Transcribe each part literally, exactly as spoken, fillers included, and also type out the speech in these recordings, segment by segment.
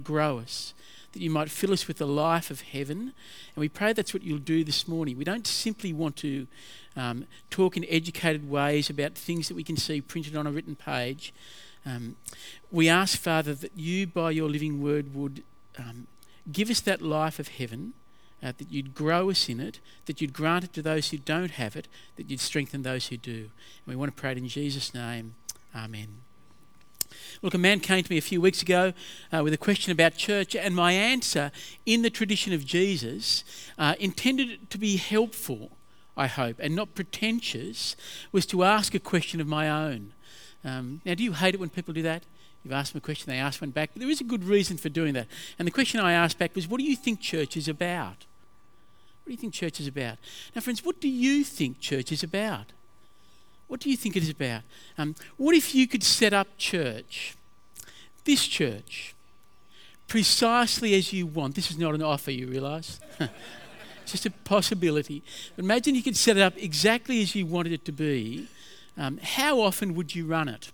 grow us, that you might fill us with the life of heaven. And we pray that's what you'll do this morning. We don't simply want to um, talk in educated ways about things that we can see printed on a written page. Um, we ask, Father, that you, by your living word, would um, give us that life of heaven, uh, that you'd grow us in it, that you'd grant it to those who don't have it, that you'd strengthen those who do. And we want to pray it in Jesus' name. Amen. Look, a man came to me a few weeks ago uh, with a question about church, and my answer, in the tradition of Jesus, uh, intended to be helpful, I hope, and not pretentious, was to ask a question of my own. Um, now, do you hate it when people do that? You've asked them a question, they ask one back, but there is a good reason for doing that. And the question I asked back was, what do you think church is about? What do you think church is about? Now, friends, what do you think church is about? What do you think it is about? Um, what if you could set up church, this church, precisely as you want? This is not an offer, you realise? It's just a possibility. But imagine you could set it up exactly as you wanted it to be. Um, how often would you run it?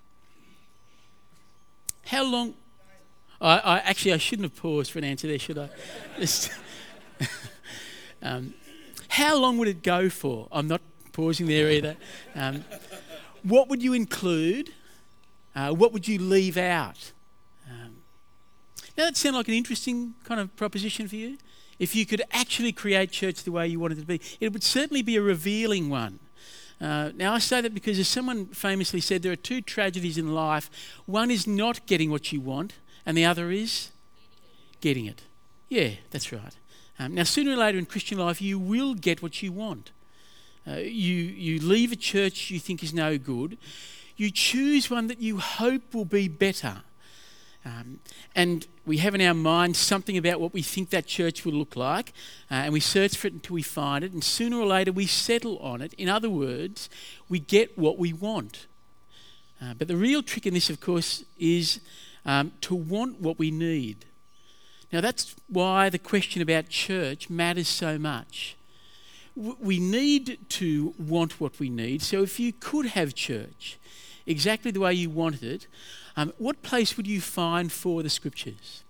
How long? I, I actually I shouldn't have paused for an answer there, should I? Just, um, how long would it go for? I'm not pausing there either. Um, what would you include? Uh, what would you leave out? Um, now that sound like an interesting kind of proposition for you? If you could actually create church the way you wanted it to be, it would certainly be a revealing one. Uh, now I say that because, as someone famously said, there are two tragedies in life. One is not getting what you want, and the other is getting it. Yeah, that's right. Um, now sooner or later in Christian life, you will get what you want. Uh, you you leave a church you think is no good. You choose one that you hope will be better. Um, and we have in our mind something about what we think that church will look like, uh, and we search for it until we find it, and sooner or later we settle on it. In other words, we get what we want. Uh, but the real trick in this, of course, is um, to want what we need. Now that's why the question about church matters so much. We need to want what we need. So if you could have church exactly the way you wanted it, um, what place would you find for the scriptures?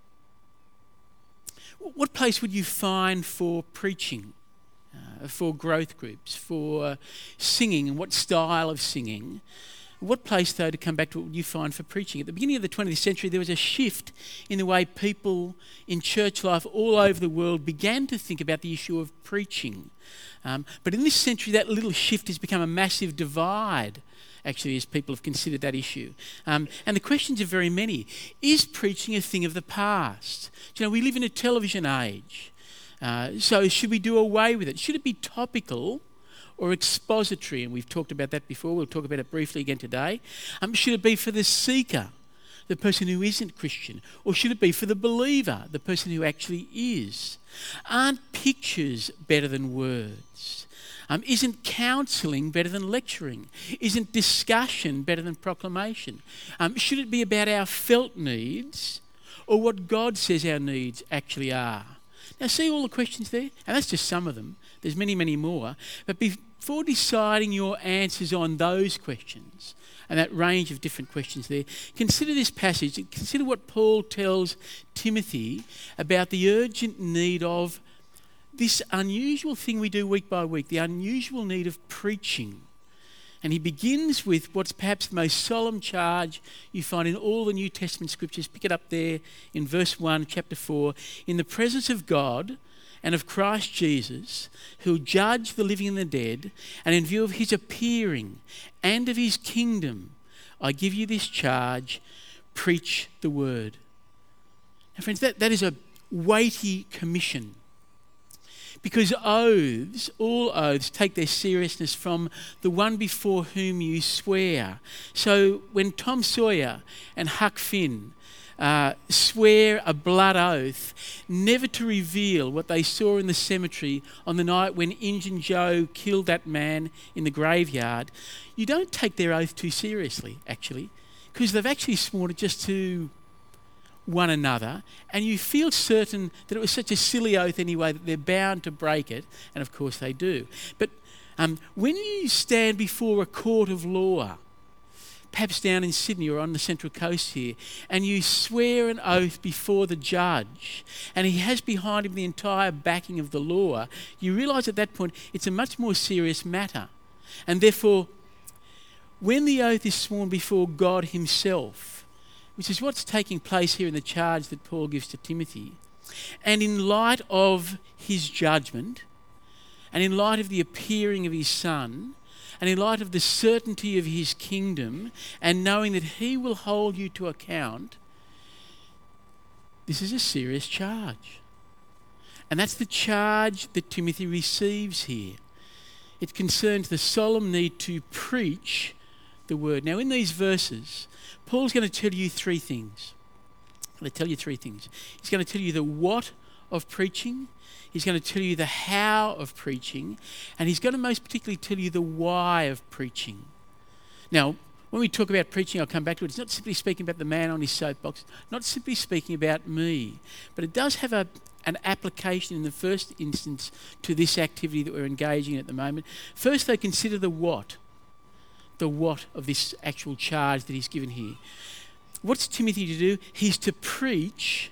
What place would you find for preaching, uh, for growth groups, for uh, singing, and what style of singing? What place, though, to come back to, what would you find for preaching? At the beginning of the twentieth century, there was a shift in the way people in church life all over the world began to think about the issue of preaching. Um, but in this century, that little shift has become a massive divide, actually, as people have considered that issue. Um, and the questions are very many. Is preaching a thing of the past? Do you know, we live in a television age. Uh, so should we do away with it? Should it be topical or expository? And we've talked about that before. We'll talk about it briefly again today. Um, should it be for the seeker, the person who isn't Christian? Or should it be for the believer, the person who actually is? Aren't pictures better than words? Um, isn't counselling better than lecturing? Isn't discussion better than proclamation? Um, should it be about our felt needs or what God says our needs actually are? Now, see all the questions there? And that's just some of them. There's many, many more. But before deciding your answers on those questions and that range of different questions there, consider this passage. Consider what Paul tells Timothy about the urgent need of this unusual thing we do week by week, the unusual need of preaching. And he begins with what's perhaps the most solemn charge you find in all the New Testament scriptures. Pick it up there in verse one, chapter four. In the presence of God and of Christ Jesus, who'll judge the living and the dead, and in view of his appearing and of his kingdom, I give you this charge: preach the word. Now, friends, that, that is a weighty commission. Because oaths, all oaths, take their seriousness from the one before whom you swear. So when Tom Sawyer and Huck Finn uh, swear a blood oath never to reveal what they saw in the cemetery on the night when Injun Joe killed that man in the graveyard, you don't take their oath too seriously, actually, because they've actually sworn it just to one another, and you feel certain that it was such a silly oath anyway that they're bound to break it, and of course they do. But um, when you stand before a court of law, perhaps down in Sydney or on the Central Coast here, and you swear an oath before the judge, and he has behind him the entire backing of the law, you realise at that point it's a much more serious matter. And therefore, when the oath is sworn before God himself, which is what's taking place here in the charge that Paul gives to Timothy, and in light of his judgment, and in light of the appearing of his Son, and in light of the certainty of his kingdom, and knowing that he will hold you to account, this is a serious charge. And that's the charge that Timothy receives here. It concerns the solemn need to preach the word. Now, in these verses, Paul's going to tell you three things. I'm going to tell you three things. He's going to tell you the what of preaching. He's going to tell you the how of preaching. And he's going to most particularly tell you the why of preaching. Now, when we talk about preaching, I'll come back to it. It's not simply speaking about the man on his soapbox, not simply speaking about me, but it does have a, an application in the first instance to this activity that we're engaging in at the moment. First, they consider the what, the what of this actual charge that he's given here. What's Timothy to do? He's to preach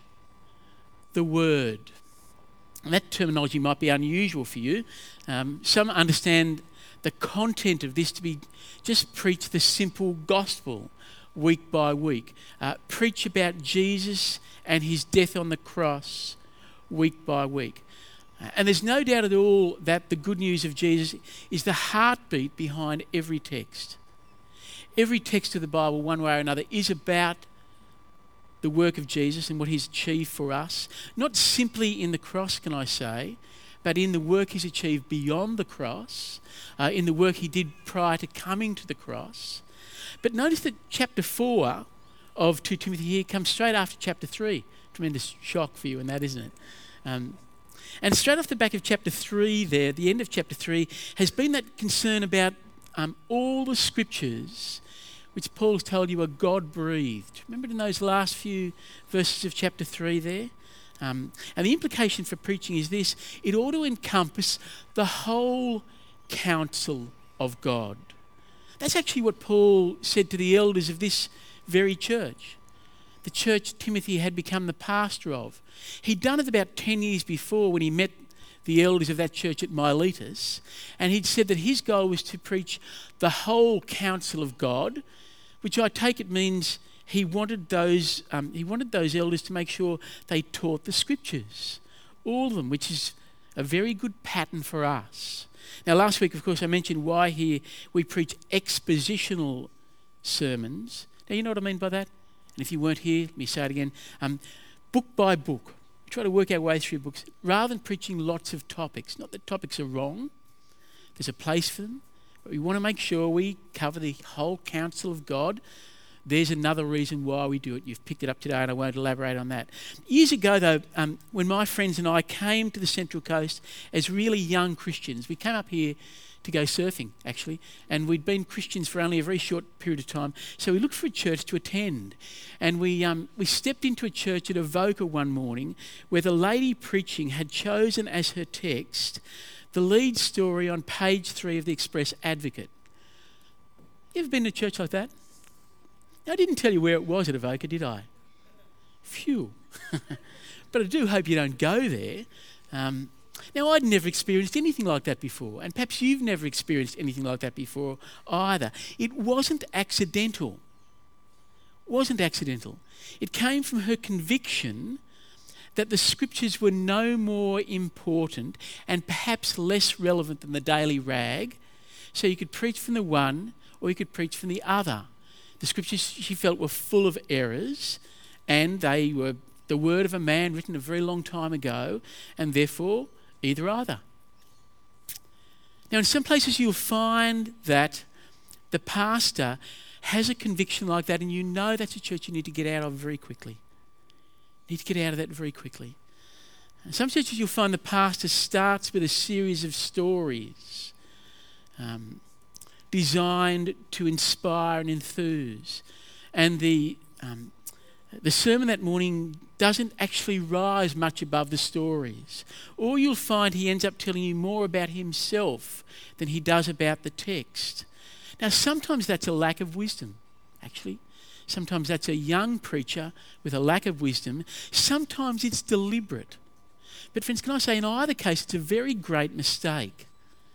the word. And that terminology might be unusual for you. Um, some understand the content of this to be just preach the simple gospel week by week. Uh, preach about Jesus and his death on the cross week by week. Uh, and there's no doubt at all that the good news of Jesus is the heartbeat behind every text. Every text of the Bible, one way or another, is about the work of Jesus and what he's achieved for us. Not simply in the cross, can I say, but in the work he's achieved beyond the cross, uh, in the work he did prior to coming to the cross. But notice that chapter four of Second Timothy here comes straight after chapter three. Tremendous shock for you in that, isn't it? Um, and straight off the back of chapter three there, the end of chapter three, has been that concern about um, all the scriptures which Paul's told you are God-breathed. Remember in those last few verses of chapter three there? Um, and the implication for preaching is this: it ought to encompass the whole counsel of God. That's actually what Paul said to the elders of this very church, the church Timothy had become the pastor of. He'd done it about ten years before when he met the elders of that church at Miletus, and he'd said that his goal was to preach the whole counsel of God, which I take it means he wanted those um, he wanted those elders to make sure they taught the scriptures, all of them, which is a very good pattern for us. Now, last week, of course, I mentioned why here we preach expositional sermons. Now, you know what I mean by that? And if you weren't here, let me say it again. Um, book by book. We try to work our way through books rather than preaching lots of topics. Not that topics are wrong. There's a place for them. But we want to make sure we cover the whole counsel of God. There's another reason why we do it. You've picked it up today and I won't elaborate on that. Years ago, though, um, when my friends and I came to the Central Coast as really young Christians, we came up here to go surfing, actually, and we'd been Christians for only a very short period of time. So we looked for a church to attend. And we um, we stepped into a church at Avoca one morning where the lady preaching had chosen as her text the lead story on page three of the Express Advocate. You ever been to a church like that? I didn't tell you where it was at Avoca, did I? Phew. But I do hope you don't go there. Um, now, I'd never experienced anything like that before, and perhaps you've never experienced anything like that before either. It wasn't accidental. It wasn't accidental. It came from her conviction that the scriptures were no more important and perhaps less relevant than the daily rag, so you could preach from the one or you could preach from the other. The scriptures, she felt, were full of errors, and they were the word of a man written a very long time ago, and therefore either either. Now, in some places you'll find that the pastor has a conviction like that, and you know that's a church you need to get out of very quickly. You need to get out of that very quickly. In some churches you'll find the pastor starts with a series of stories um, designed to inspire and enthuse. And the um, the sermon that morning doesn't actually rise much above the stories. Or you'll find he ends up telling you more about himself than he does about the text. Now, sometimes that's a lack of wisdom. actually. Sometimes that's a young preacher with a lack of wisdom. Sometimes it's deliberate. But friends, can I say, in either case, it's a very great mistake.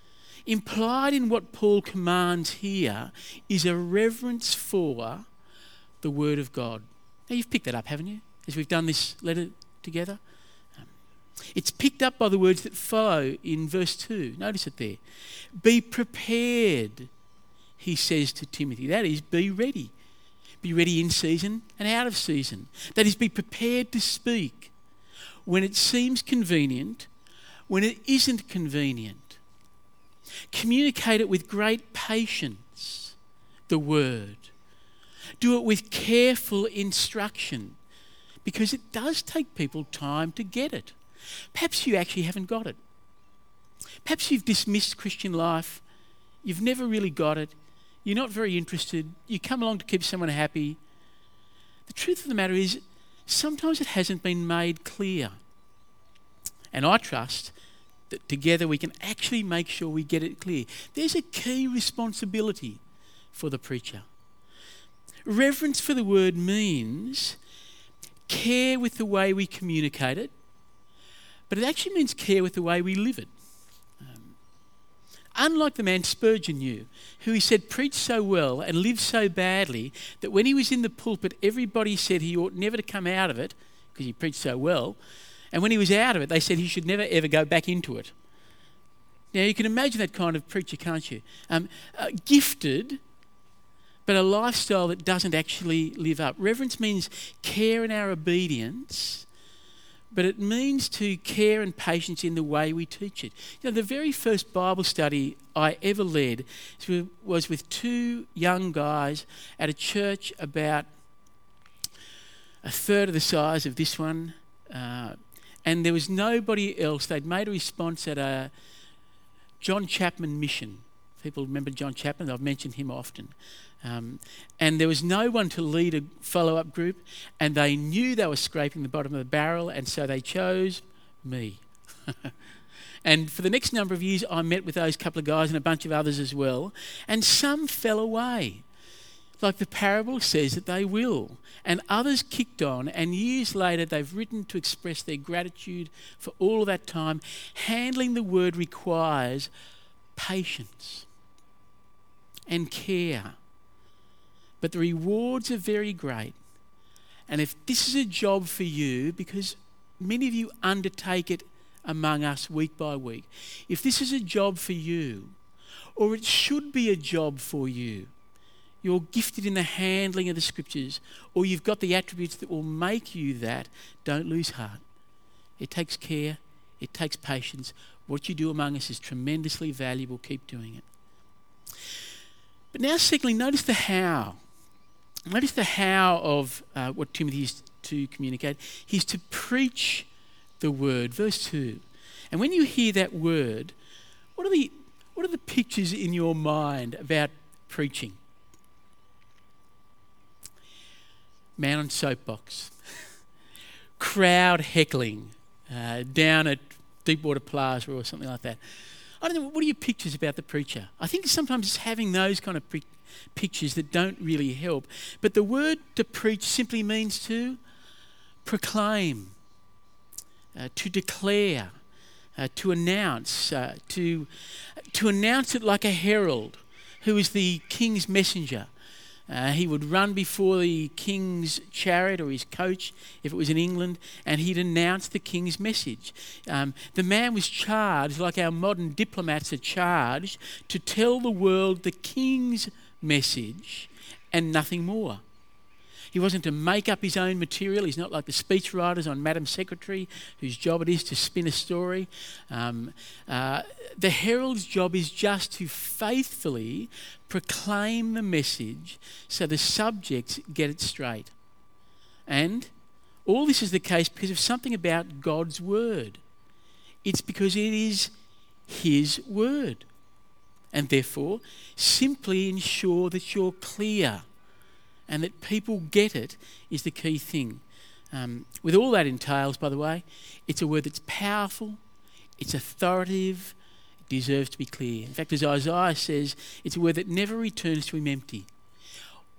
Implied in what Paul commands here is a reverence for the Word of God. Now, you've picked that up, haven't you, as we've done this letter together? Um, it's picked up by the words that follow in verse two. Notice it there. Be prepared, he says to Timothy. That is, be ready. Be ready in season and out of season. That is, be prepared to speak when it seems convenient, when it isn't convenient. Communicate it with great patience, the word. Do it with careful instruction, because it does take people time to get it. Perhaps you actually haven't got it. Perhaps you've dismissed Christian life. You've never really got it. You're not very interested. You come along to keep someone happy. The truth of the matter is, sometimes it hasn't been made clear. And I trust that together we can actually make sure we get it clear. There's a key responsibility for the preacher. Reverence for the word means care with the way we communicate it, but it actually means care with the way we live it. Um, unlike the man Spurgeon knew, who he said preached so well and lived so badly that when he was in the pulpit, everybody said he ought never to come out of it because he preached so well. And when he was out of it, they said he should never ever go back into it. Now, you can imagine that kind of preacher, can't you? Um, uh, gifted, but a lifestyle that doesn't actually live up. Reverence means care in our obedience, but it means to care and patience in the way we teach it. You know, the very first Bible study I ever led was with two young guys at a church about a third of the size of this one. Uh, and there was nobody else. They'd made a response at a John Chapman mission. People remember John Chapman. I've mentioned him often. Um, and there was no one to lead a follow-up group, and they knew they were scraping the bottom of the barrel, and so they chose me. And for the next number of years, I met with those couple of guys and a bunch of others as well, and some fell away. Like the parable says that they will. And others kicked on, and years later they've written to express their gratitude for all of that time. Handling the word requires patience and care. But the rewards are very great. And if this is a job for you, because many of you undertake it among us week by week, if this is a job for you, or it should be a job for you, you're gifted in the handling of the scriptures, or you've got the attributes that will make you that, don't lose heart. It takes care, it takes patience. What you do among us is tremendously valuable. Keep doing it. But now, secondly, notice the how. Notice the how of uh, what Timothy is to communicate. He's to preach the word. Verse two. And when you hear that word, what are the what are the pictures in your mind about preaching? Man on soapbox, crowd heckling uh, down at Deepwater Plaza or something like that. I don't know, what are your pictures about the preacher? I think sometimes it's having those kind of pre- pictures that don't really help. But the word to preach simply means to proclaim, uh, to declare, uh, to announce, uh, to, to announce it like a herald who is the king's messenger. Uh, he would run before the king's chariot or his coach, if it was in England, and he'd announce the king's message. Um, the man was charged, like our modern diplomats are charged, to tell the world the king's message and nothing more. He wasn't to make up his own material. He's not like the speechwriters on Madam Secretary, whose job it is to spin a story. Um, uh, the herald's job is just to faithfully proclaim the message so the subjects get it straight. And all this is the case because of something about God's word. It's because it is his word. And therefore, simply ensure that you're clear and that people get it is the key thing. Um, with all that entails, by the way, it's a word that's powerful, it's authoritative, it deserves to be clear. In fact, as Isaiah says, it's a word that never returns to him empty. It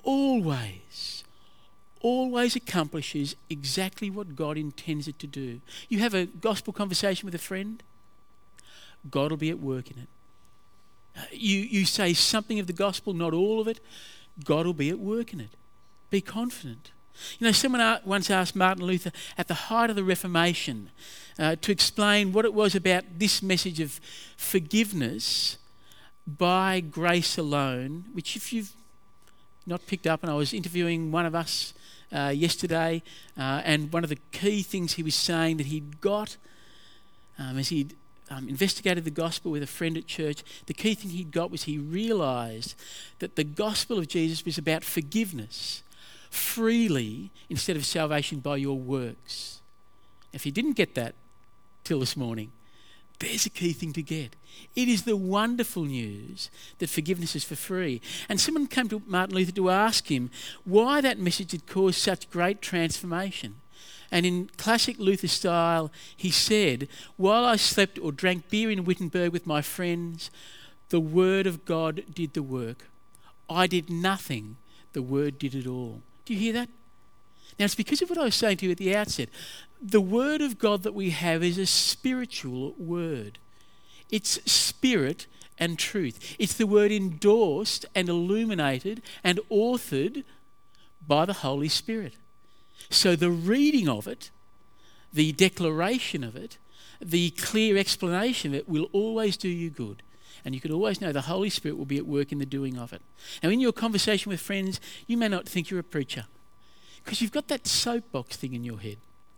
always, always accomplishes exactly what God intends it to do. You have a gospel conversation with a friend, God will be at work in it. You, you say something of the gospel, not all of it, God will be at work in it. Be confident. You know, someone once asked Martin Luther at the height of the Reformation uh, to explain what it was about this message of forgiveness by grace alone, which if you've not picked up, and I was interviewing one of us uh, yesterday, uh, and one of the key things he was saying that he'd got um, as he'd um, investigated the gospel with a friend at church, the key thing he'd got was he realised that the gospel of Jesus was about forgiveness freely instead of salvation by your works. If you didn't get that till this morning, there's a key thing to get. It is the wonderful news that forgiveness is for free. And someone came to Martin Luther to ask him why that message had caused such great transformation. And in classic Luther style, he said, "While I slept or drank beer in Wittenberg with my friends, the word of God did the work. I did nothing, the word did it all." Do you hear that? Now, it's because of what I was saying to you at the outset. The word of God that we have is a spiritual word. It's spirit and truth. It's the word endorsed and illuminated and authored by the Holy Spirit. So the reading of it, the declaration of it, the clear explanation of it will always do you good. And you can always know the Holy Spirit will be at work in the doing of it. Now, in your conversation with friends, you may not think you're a preacher because you've got that soapbox thing in your head.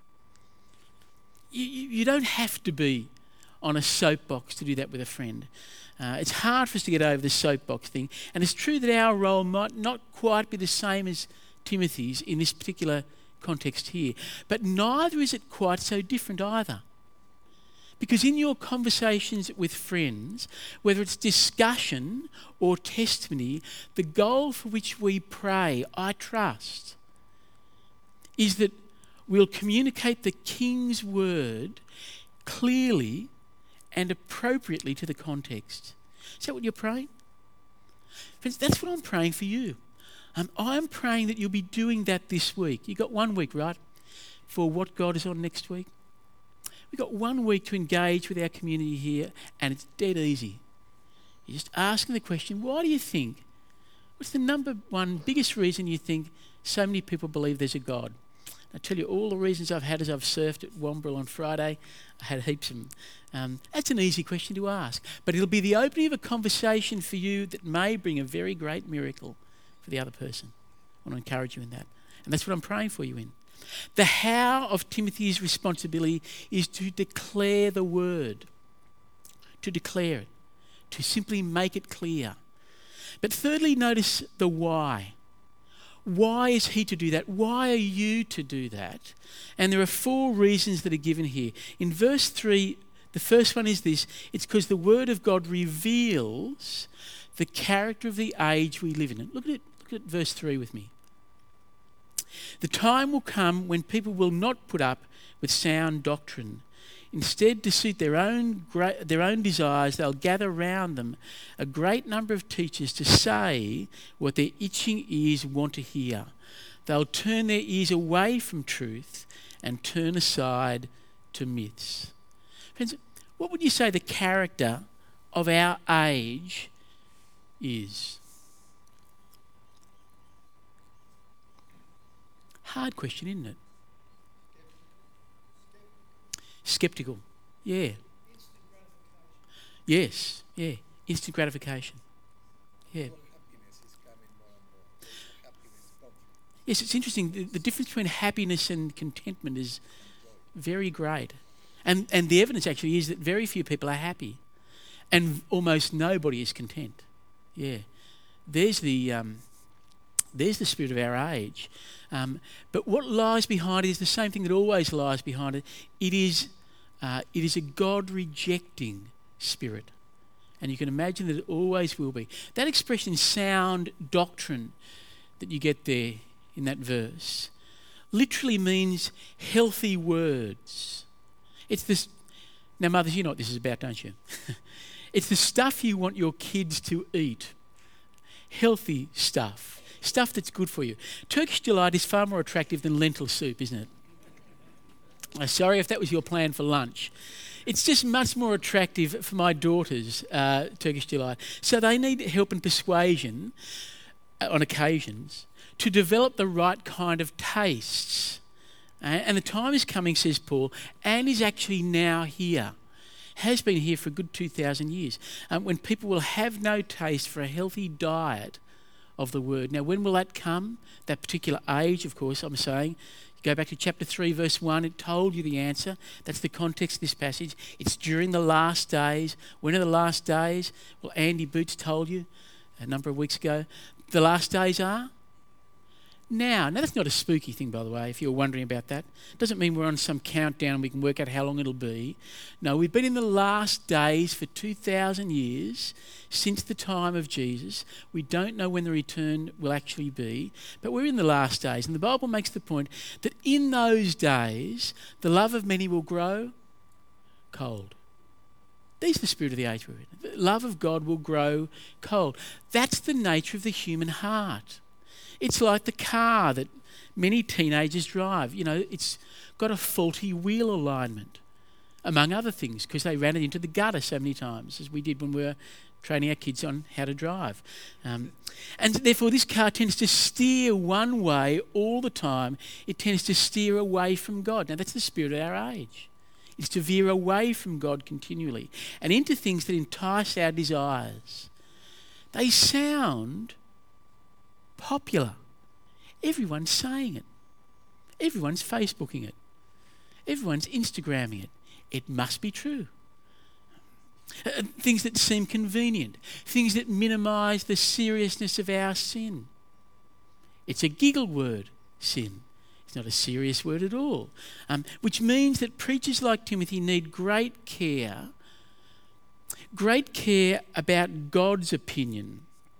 You, you, you don't have to be on a soapbox to do that with a friend. Uh, it's hard for us to get over the soapbox thing. And it's true that our role might not quite be the same as Timothy's in this particular context here. But neither is it quite so different either. Because in your conversations with friends, whether it's discussion or testimony, the goal for which we pray, I trust, is that we'll communicate the King's word clearly and appropriately to the context. Is that what you're praying? Friends, that's what I'm praying for you. Um, I'm praying that you'll be doing that this week. You've got one week, right, for what God is on next week? We've got one week to engage with our community here, and it's dead easy. You're just asking the question, why do you think, what's the number one biggest reason you think so many people believe there's a God? I tell you all the reasons I've had as I've surfed at Wombrel on Friday. I had heaps of them. Um, that's an easy question to ask, but it'll be the opening of a conversation for you that may bring a very great miracle for the other person. I want to encourage you in that. And that's what I'm praying for you in. The how of Timothy's responsibility is to declare the word, to declare it, to simply make it clear. But thirdly, notice the why. Why is he to do that? Why are you to do that? And there are four reasons that are given here. In verse three, the first one is this: it's because the word of God reveals the character of the age we live in. Look at it. Look at verse three with me. The time will come when people will not put up with sound doctrine. Instead, to suit their own gra- their own desires, they'll gather round them a great number of teachers to say what their itching ears want to hear. They'll turn their ears away from truth and turn aside to myths. Friends, what would you say the character of our age is? Hard question, isn't it? Skeptical. Yeah. Yes. Yeah. Instant gratification. Yeah. Yes, it's interesting. The, the difference between happiness and contentment is very great. And and the evidence actually is that very few people are happy. And almost nobody is content. Yeah. There's the um, there's the spirit of our age. Um, but what lies behind it is the same thing that always lies behind it. It is uh, it is a God-rejecting spirit. And you can imagine that it always will be. That expression, sound doctrine, that you get there in that verse, literally means healthy words. It's this. Now, mothers, you know what this is about, don't you? It's the stuff you want your kids to eat. Healthy stuff. Stuff that's good for you. Turkish delight is far more attractive than lentil soup, isn't it? Uh, sorry if that was your plan for lunch. It's just much more attractive for my daughters, uh, Turkish delight. So they need help and persuasion uh, on occasions to develop the right kind of tastes. Uh, and the time is coming, says Paul, and is actually now here. Has been here for a good two thousand years, um, when people will have no taste for a healthy diet of the word. Now, when will that come? That particular age, of course, I'm saying. Go back to chapter three, verse one. It told you the answer. That's the context of this passage. It's during the last days. When are the last days? Well, Andy Boots told you a number of weeks ago. The last days are now. Now, that's not a spooky thing, by the way, if you're wondering about that. It doesn't mean we're on some countdown and we can work out how long it'll be. No, we've been in the last days for two thousand years, since the time of Jesus. We don't know when the return will actually be, but we're in the last days. And the Bible makes the point that in those days, the love of many will grow cold. These are the spirit of the age we're in. The love of God will grow cold. That's the nature of the human heart. It's like the car that many teenagers drive. You know, it's got a faulty wheel alignment, among other things, because they ran it into the gutter so many times, as we did when we were training our kids on how to drive. Um, and therefore, this car tends to steer one way all the time. It tends to steer away from God. Now, that's the spirit of our age. It's to veer away from God continually and into things that entice our desires. They sound popular. Everyone's saying it. Everyone's Facebooking it. Everyone's Instagramming it. It must be true. Uh, things that seem convenient. Things that minimise the seriousness of our sin. It's a giggle word, sin. It's not a serious word at all. Um, which means that preachers like Timothy need great care, great care about God's opinion,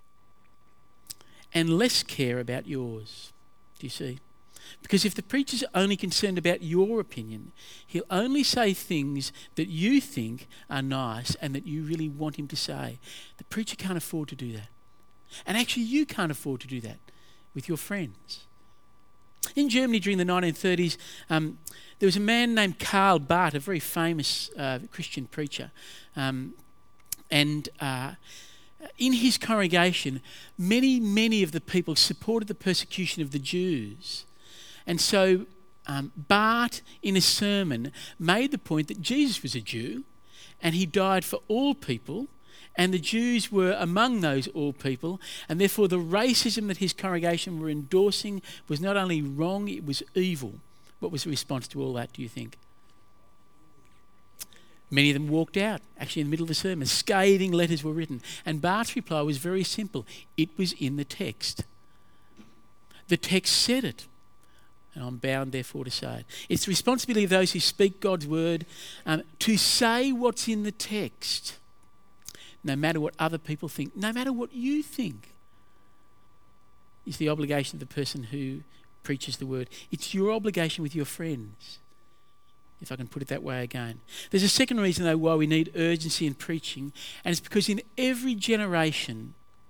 and less care about yours. Do you see? Because if the preacher's only concerned about your opinion, he'll only say things that you think are nice and that you really want him to say. The preacher can't afford to do that. And actually, you can't afford to do that with your friends. In Germany during the nineteen thirties, um, there was a man named Karl Barth, a very famous uh, Christian preacher. Um, and... Uh, In his congregation, many, many of the people supported the persecution of the Jews. And so um, Barth, in a sermon, made the point that Jesus was a Jew and he died for all people, and the Jews were among those all people, and therefore the racism that his congregation were endorsing was not only wrong, it was evil. What was the response to all that, do you think? Many of them walked out, actually in the middle of the sermon. Scathing letters were written. And Barth's reply was very simple. It was in the text. The text said it. And I'm bound, therefore, to say it. It's the responsibility of those who speak God's word um, to say what's in the text, no matter what other people think, no matter what you think. It's the obligation of the person who preaches the word. It's your obligation with your friends, if I can put it that way again. There's a second reason, though, why we need urgency in preaching, and it's because in every generation,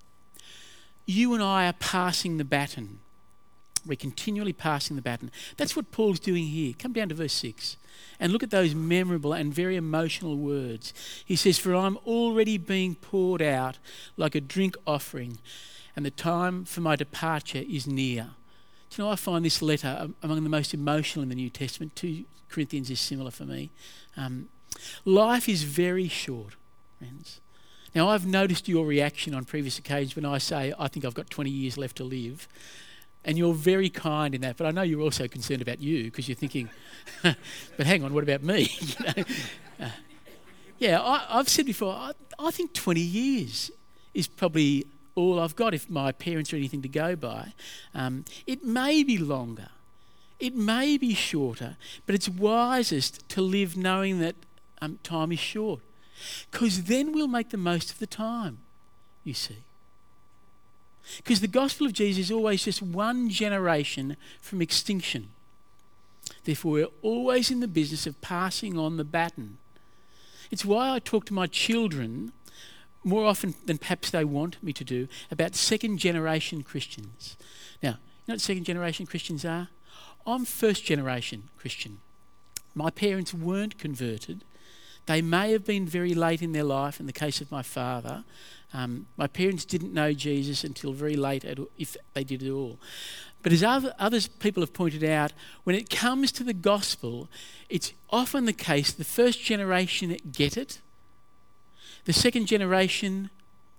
you and I are passing the baton. We're continually passing the baton. That's what Paul's doing here. Come down to verse six and look at those memorable and very emotional words. He says, "For I'm already being poured out like a drink offering, and the time for my departure is near." Do you know, I find this letter among the most emotional in the New Testament. Two Corinthians is similar for me. Um, life is very short, friends. Now, I've noticed your reaction on previous occasions when I say, I think I've got twenty years left to live. And you're very kind in that. But I know you're also concerned about you, because you're thinking, but hang on, what about me? you know? uh, yeah, I, I've said before, I, I think twenty years is probably all I've got if my parents are anything to go by. Um, it may be longer. It may be shorter, but it's wisest to live knowing that um, time is short, because then we'll make the most of the time, you see. Because the gospel of Jesus is always just one generation from extinction. Therefore, we're always in the business of passing on the baton. It's why I talk to my children more often than perhaps they want me to do, about second generation Christians. Now, you know what second generation Christians are? I'm first generation Christian. My parents weren't converted. They may have been very late in their life. In the case of my father, um, my parents didn't know Jesus until very late, at, if they did at all. But as other, others people have pointed out, when it comes to the gospel, it's often the case the first generation get it, the second generation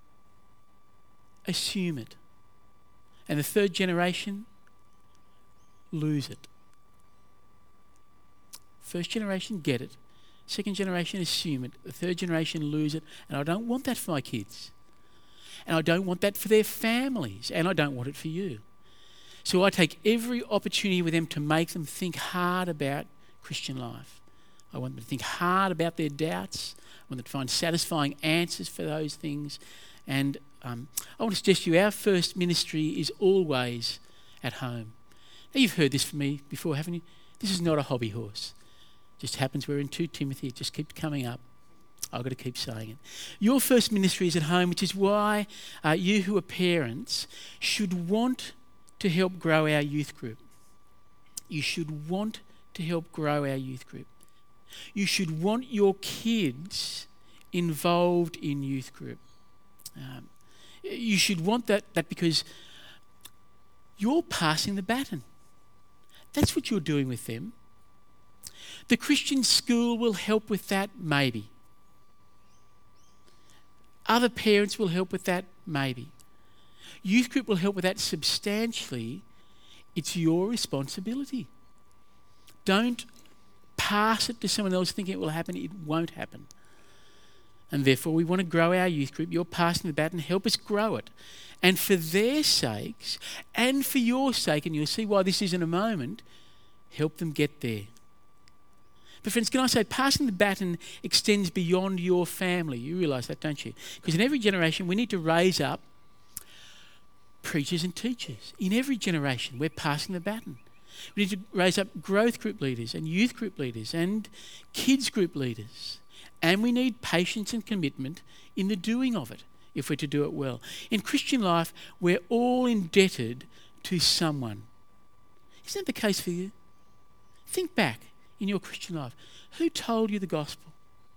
assume it, and the third generation lose it. First generation get it, second generation assume it, the third generation lose it, and I don't want that for my kids. And I don't want that for their families, and I don't want it for you. So I take every opportunity with them to make them think hard about Christian life. I want them to think hard about their doubts. I want them to find satisfying answers for those things. And um, I want to suggest to you our first ministry is always at home. Now, you've heard this from me before, haven't you? This is not a hobby horse. It just happens we're in Second Timothy. It just keeps coming up. I've got to keep saying it. Your first ministry is at home, which is why uh, you who are parents should want to help grow our youth group. You should want to help grow our youth group. You should want your kids involved in youth group. Um, you should want that, that because you're passing the baton. That's what you're doing with them. The Christian school will help with that, maybe. Other parents will help with that, maybe. Youth group will help with that substantially. It's your responsibility. Don't pass it to someone else thinking it will happen. It won't happen. And therefore, we want to grow our youth group. You're passing the baton. Help us grow it. And for their sakes, and for your sake, and you'll see why this is in a moment, help them get there. But friends, can I say, passing the baton extends beyond your family. You realise that, don't you? Because in every generation, we need to raise up preachers and teachers. In every generation, we're passing the baton. We need to raise up growth group leaders and youth group leaders and kids group leaders. And we need patience and commitment in the doing of it if we're to do it well. In Christian life, we're all indebted to someone. Isn't that the case for you? Think back in your Christian life. Who told you the gospel?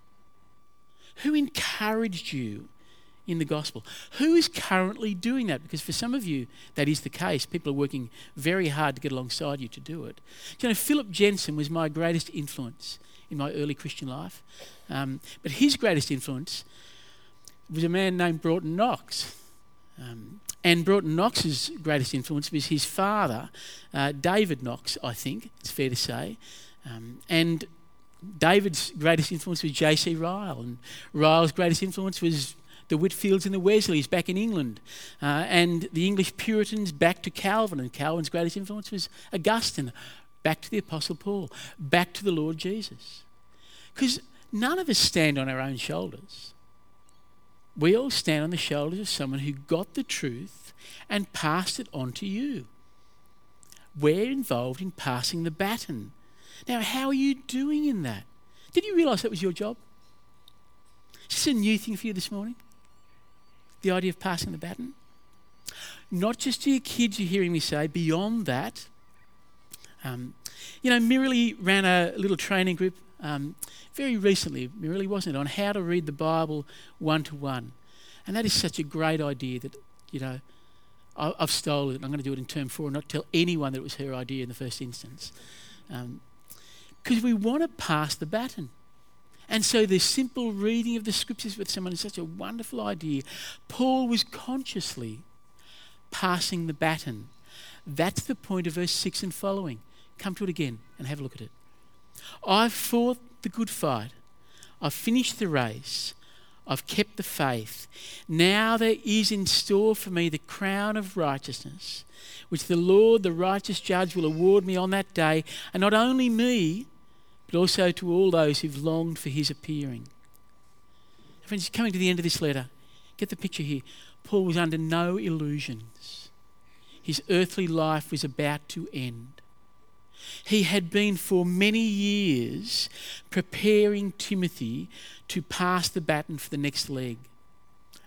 Who encouraged you in the gospel? Who is currently doing that? Because for some of you, that is the case. People are working very hard to get alongside you to do it. You know, Philip Jensen was my greatest influence in my early Christian life. Um, but his greatest influence was a man named Broughton Knox. Um, and Broughton Knox's greatest influence was his father, uh, David Knox, I think, it's fair to say. Um, and David's greatest influence was J C Ryle. And Ryle's greatest influence was the Whitfields and the Wesleys back in England. Uh, and the English Puritans back to Calvin. And Calvin's greatest influence was Augustine, back to the Apostle Paul, back to the Lord Jesus. Because none of us stand on our own shoulders. We all stand on the shoulders of someone who got the truth and passed it on to you. We're involved in passing the baton. Now, how are you doing in that? Did you realise that was your job? Is this a new thing for you this morning? The idea of passing the baton? Not just to your kids, you're hearing me say, beyond that. Um, you know, Mirrily ran a little training group um, very recently, Mirrily, wasn't it, on how to read the Bible one-to-one. And that is such a great idea that, you know, I, I've stolen it and I'm going to do it in term four and not tell anyone that it was her idea in the first instance. Because um, we want to pass the baton. And so the simple reading of the scriptures with someone is such a wonderful idea. Paul was consciously passing the baton. That's the point of verse six and following. Come to it again and have a look at it. I've fought the good fight. I've finished the race. I've kept the faith. Now there is in store for me the crown of righteousness, which the Lord, the righteous judge, will award me on that day, and not only me, but also to all those who've longed for his appearing. Friends, coming to the end of this letter, get the picture here. Paul was under no illusions. His earthly life was about to end. He had been for many years preparing Timothy to pass the baton for the next leg.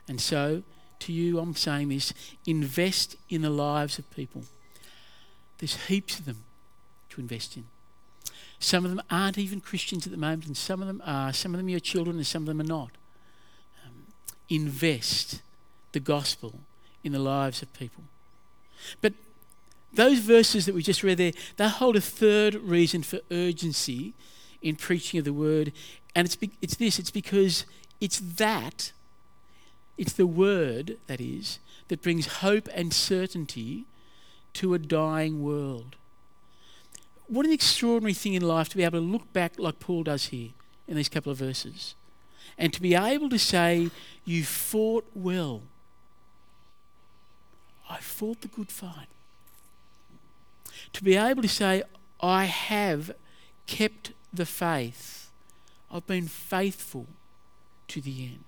And so, to you, I'm saying this, invest in the lives of people. There's heaps of them to invest in. Some of them aren't even Christians at the moment, and some of them are. Some of them are your children, and some of them are not. Um, invest the gospel in the lives of people. But those verses that we just read there, they hold a third reason for urgency in preaching of the word, and it's be, it's this, it's because it's that, it's the word, that is, that brings hope and certainty to a dying world. What an extraordinary thing in life to be able to look back like Paul does here in these couple of verses, and to be able to say, you fought well. I fought the good fight. To be able to say, I have kept the faith. I've been faithful to the end.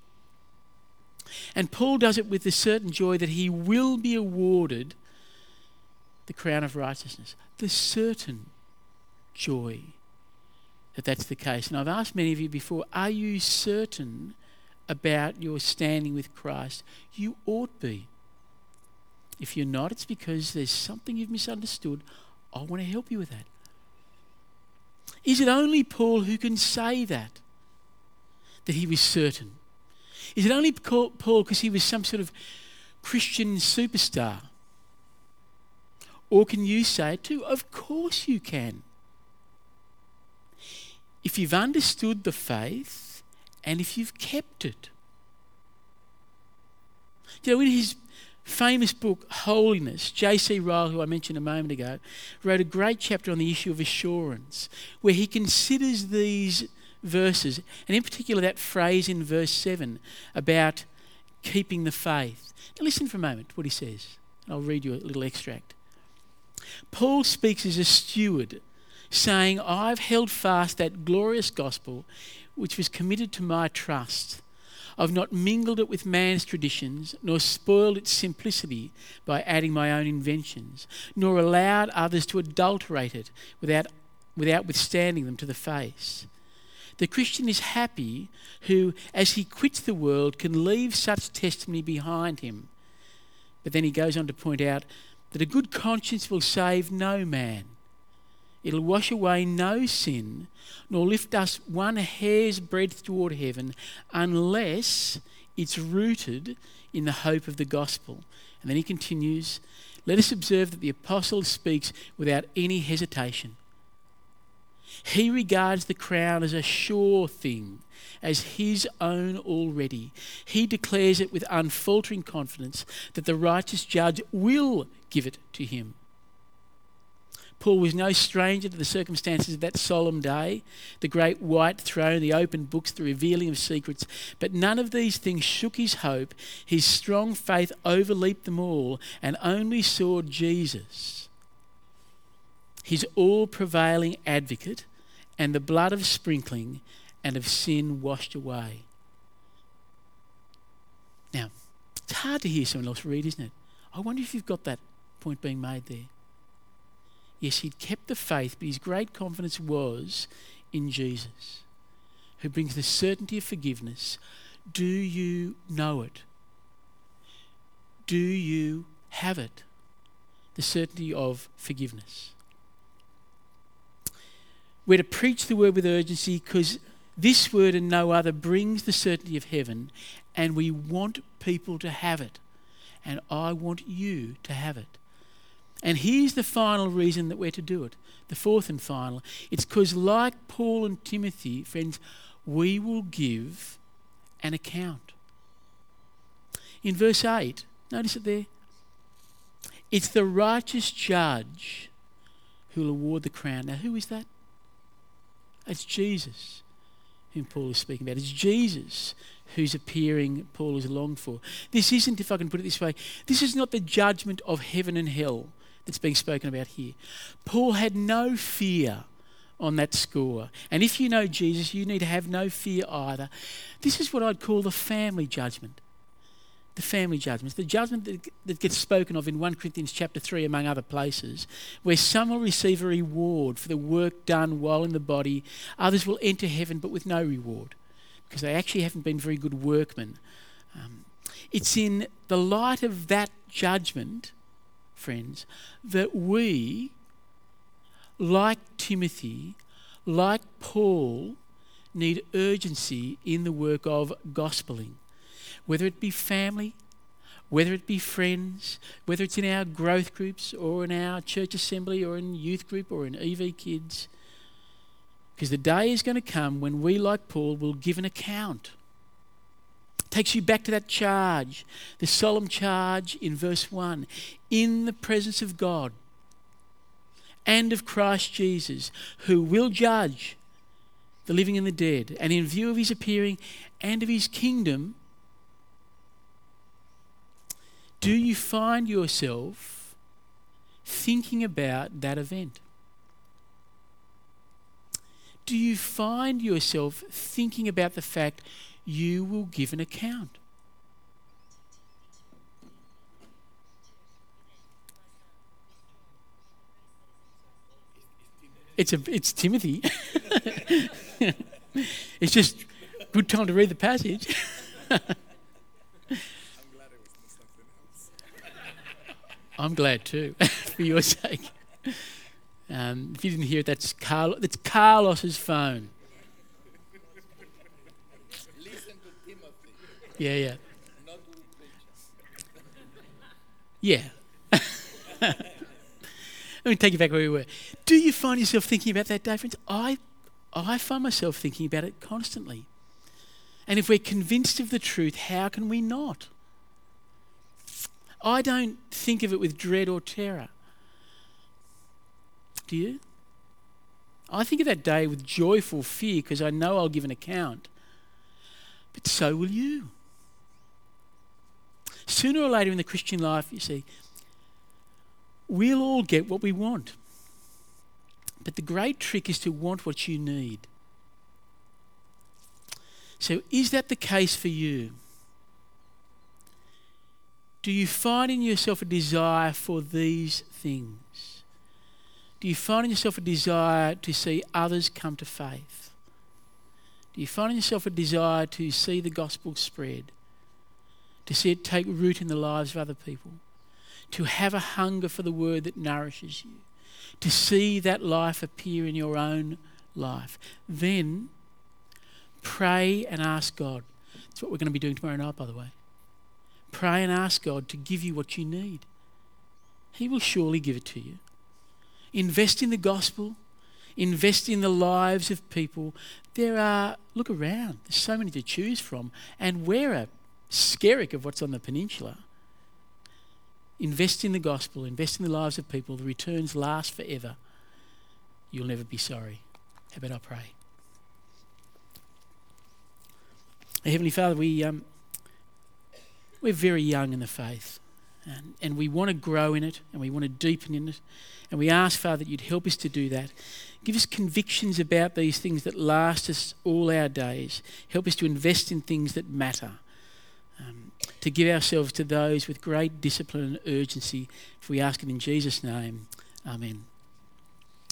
And Paul does it with the certain joy that he will be awarded the crown of righteousness. The certain joy that that's the case. And I've asked many of you before, are you certain about your standing with Christ? You ought be. If you're not, it's because there's something you've misunderstood. I want to help you with that. Is it only Paul who can say that? That he was certain? Is it only Paul because he was some sort of Christian superstar? Or can you say it too? Of course you can. If you've understood the faith and if you've kept it. You know, in his famous book, Holiness, J C Ryle, who I mentioned a moment ago, wrote a great chapter on the issue of assurance, where he considers these verses, and in particular that phrase in verse seven about keeping the faith. Now listen for a moment to what he says. I'll read you a little extract. Paul speaks as a steward, saying, I've held fast that glorious gospel which was committed to my trust. I've not mingled it with man's traditions, nor spoiled its simplicity by adding my own inventions, nor allowed others to adulterate it without, without withstanding them to the face. The Christian is happy who, as he quits the world, can leave such testimony behind him. But then he goes on to point out that a good conscience will save no man. It'll wash away no sin, nor lift us one hair's breadth toward heaven, unless it's rooted in the hope of the gospel. And then he continues, let us observe that the apostle speaks without any hesitation. He regards the crown as a sure thing, as his own already. He declares it with unfaltering confidence that the righteous judge will give it to him. Paul was no stranger to the circumstances of that solemn day, the great white throne, the open books, the revealing of secrets. But none of these things shook his hope. His strong faith overleaped them all and only saw Jesus, his all-prevailing advocate, and the blood of sprinkling and of sin washed away. Now, it's hard to hear someone else read, isn't it? I wonder if you've got that point being made there. Yes, he'd kept the faith, but his great confidence was in Jesus, who brings the certainty of forgiveness. Do you know it? Do you have it? The certainty of forgiveness. We're to preach the word with urgency because this word and no other brings the certainty of heaven, and we want people to have it. And I want you to have it. And here's the final reason that we're to do it, the fourth and final. It's because, like Paul and Timothy, friends, we will give an account. In verse eight, notice it there. It's the righteous judge who will award the crown. Now, who is that? It's Jesus whom Paul is speaking about. It's Jesus whose appearing Paul has longed for. This isn't, if I can put it this way, this is not the judgment of heaven and hell that's being spoken about here. Paul had no fear on that score. And if you know Jesus, you need to have no fear either. This is what I'd call the family judgment. The family judgment. The judgment that, that gets spoken of in First Corinthians chapter three, among other places, where some will receive a reward for the work done while in the body. Others will enter heaven but with no reward, because they actually haven't been very good workmen Um, it's in the light of that judgment, friends, that we, like Timothy, like Paul, need urgency in the work of gospeling, whether it be family, whether it be friends, whether it's in our growth groups or in our church assembly or in youth group or in E V Kids. Because the day is going to come when we, like Paul, will give an account. It takes you back to that charge, the solemn charge in verse one. In the presence of God and of Christ Jesus, who will judge the living and the dead, and in view of his appearing and of his kingdom, do you find yourself thinking about that event? Do you find yourself thinking about the fact you will give an account? It's a it's Timothy. It's just a good time to read the passage. I'm glad too, for your sake. Um, if you didn't hear it, that's Carl. That's Carlos's phone. Listen to Timothy. Yeah, yeah, Not to preach. yeah. Let me take you back where we were. Do you find yourself thinking about that day, friends? I, I find myself thinking about it constantly. And if we're convinced of the truth, how can we not? I don't think of it with dread or terror. Do you? I think of that day with joyful fear because I know I'll give an account. But so will you. Sooner or later in the Christian life, you see, we'll all get what we want. But the great trick is to want what you need. So is that the case for you? Do you find in yourself a desire for these things? Do you find in yourself a desire to see others come to faith? Do you find in yourself a desire to see the gospel spread? To see it take root in the lives of other people? To have a hunger for the word that nourishes you? To see that life appear in your own life? Then pray and ask God. That's what we're going to be doing tomorrow night, by the way. Pray and ask God to give you what you need. He will surely give it to you. Invest in the gospel. Invest in the lives of people. There are, look around, there's so many to choose from. And we're a skerrick of what's on the peninsula. Invest in the gospel. Invest in the lives of people. The returns last forever. You'll never be sorry. How about I pray? Heavenly Father, we, um, we're very young in the faith. And, and we want to grow in it and we want to deepen in it. And we ask, Father, that you'd help us to do that. Give us convictions about these things that last us all our days. Help us to invest in things that matter. Um, to give ourselves to those with great discipline and urgency. If we ask it in Jesus' name, amen.